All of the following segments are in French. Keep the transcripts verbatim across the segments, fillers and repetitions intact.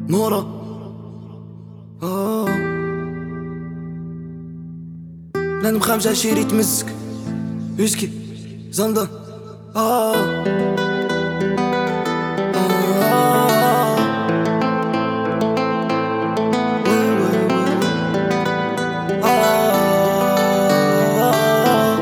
نورا آه. بلان مخامجة شيري تمسك ويسكي زندا آه. آه. وي وي وي. آه.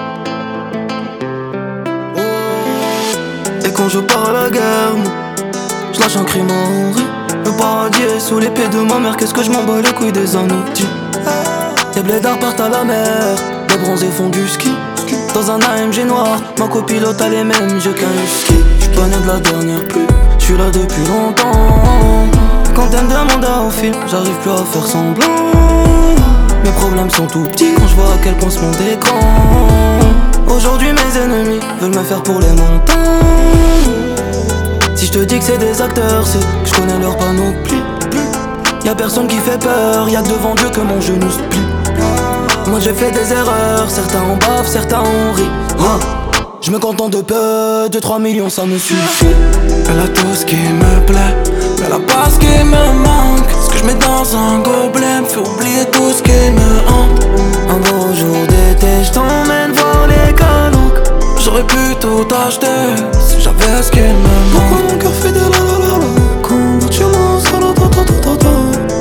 Oh. Et quand je pars à la guerre, moi, je lâche un cri mort. Le paradis est sous les pieds de ma mère. Qu'est-ce que je m'en bats les couilles des anneaux. Tes blédards partent à la mer, les bronzés font du ski. Dans un A M G noir, ma copilote a les mêmes yeux qu'un husky. J'suis pas né de la dernière pluie, j'suis là depuis longtemps. Quand elle me demande au fil, j'arrive plus à faire semblant. Mes problèmes sont tout petits quand je vois à quel point ce monde est grand. Aujourd'hui mes ennemis veulent me faire pour les montants. Si je te dis que c'est des acteurs, c'est que je connais leur panoplie. Y'a personne qui fait peur, y'a que devant Dieu que mon genou se plie. Moi j'ai fait des erreurs, certains en bavent, certains en rient. ah. Je me contente de peu, deux trois millions ça me suffit. Elle a tout ce qui me plaît, mais elle a pas ce qui me manque. Ce que je mets dans un gobelet me fait oublier tout ce qui me hante. Un beau jour d'été, je t'emmène voir les calouks. J'aurais pu tout acheter si j'avais ce qu'il me manque. Pourquoi mon cœur fait des la la la la? Quand tu m'en sors la ta ta ta ta ta.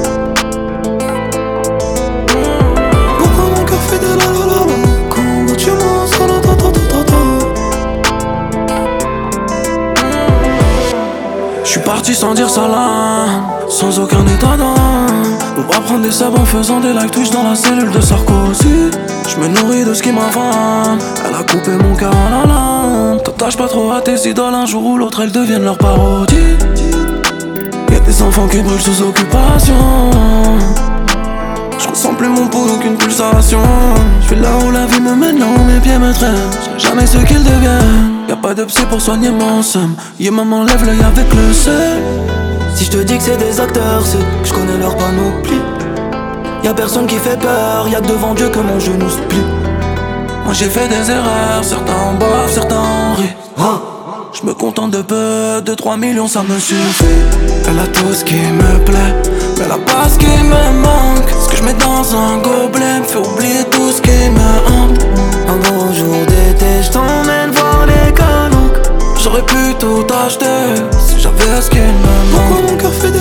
Pourquoi mon cœur fait des la la la la? Quand tu m'en sors la ta ta ta ta ta. J'suis parti sans dire salam, sans aucun état d'âme. On va prendre des sables en faisant des live Twitch dans la cellule de Sarkozy. J'me nourris de ce qui m'avance. Elle a coupé mon cœur à la lame. T'attaches pas trop à tes idoles, un jour ou l'autre elles deviennent leur parodie. Y'a des enfants qui brûlent sous occupation. Je ressens plus mon pouls, aucune pulsation. Je vais là où la vie me mène, là où mes pieds me traînent. Je serai jamais ce qu'ils deviennent. Y'a pas de psy pour soigner mon seum. Y'a maman lève l'œil avec le seul. Si je te dis que c'est des acteurs, c'est que je connais leur panoplie. Y'a personne qui fait peur, y'a que devant Dieu que mon genou se plie. Moi j'ai fait des erreurs, certains en bavent, certains en rient. ah. Je me contente de peu, deux trois millions ça me suffit. Elle a tout ce qui me plaît, mais elle a pas ce qui me manque. Ce que je mets dans un gobelet me fait oublier tout ce qui me hante. Un beau jour d'été, je t'emmène voir les calouks. J'aurais pu tout acheter si j'avais ce qu'il me manque. Pourquoi mon cœur fait